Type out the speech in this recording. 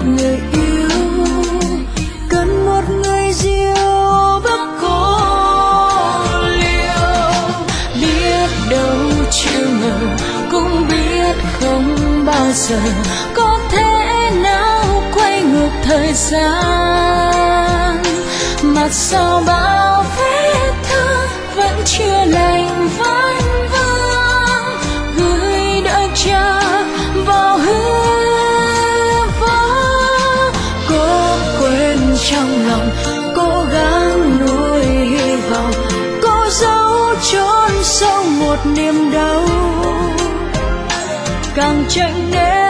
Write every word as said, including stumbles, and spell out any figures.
người yêu, cần một người dìu bước cô liêu. Biết đâu chưa ngờ, cũng biết không bao giờ có thể nào quay ngược thời gian, mà sau bao vết thương vẫn chưa lành ván vương, gửi đợi chờ vào hư vô. Cố quên trong lòng, cố gắng nuôi hy vọng, cố giấu chôn sâu một niềm đau, càng tranh né